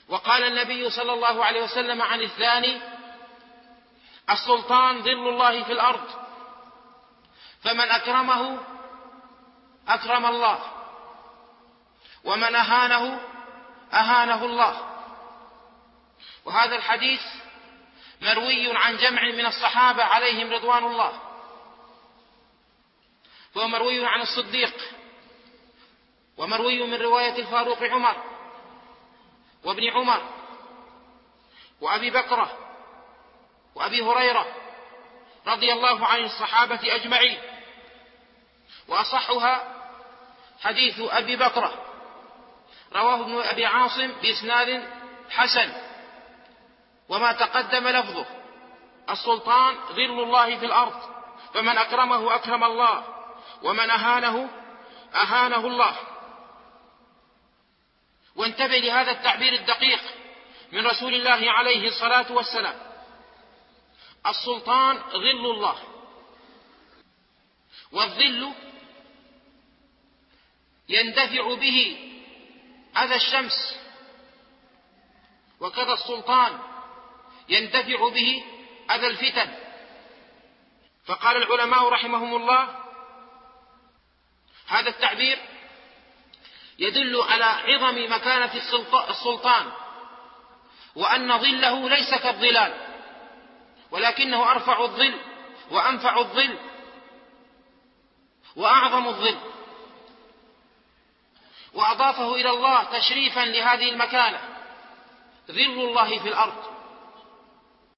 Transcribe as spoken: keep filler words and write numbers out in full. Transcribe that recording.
وقال النبي صلى الله عليه وسلم عن الثاني: السلطان ظل الله في الأرض، فمن أكرمه أكرم الله، ومن أهانه أهانه الله. وهذا الحديث مروي عن جمع من الصحابة عليهم رضوان الله، وهو مروي عن الصديق، ومروي من رواية الفاروق عمر وابن عمر وأبي بكر وأبي هريرة رضي الله عن الصحابة أجمعين. وأصحها حديث أبي بكر رواه ابن أبي عاصم بإسناد حسن، وما تقدم لفظه: السلطان ظل الله في الأرض، فمن أكرمه أكرم الله، ومن أهانه أهانه الله. وانتبه لهذا التعبير الدقيق من رسول الله عليه الصلاة والسلام: السلطان ظل الله. والظل يندفع به أذى الشمس، وكذا السلطان يندفع به أذى الفتن. فقال العلماء رحمهم الله: هذا التعبير يدل على عظم مكانة السلطان، وأن ظله ليس كالظلال، ولكنه أرفع الظل وأنفع الظل وأعظم الظل، وأضافه إلى الله تشريفا لهذه المكانة: ظل الله في الأرض.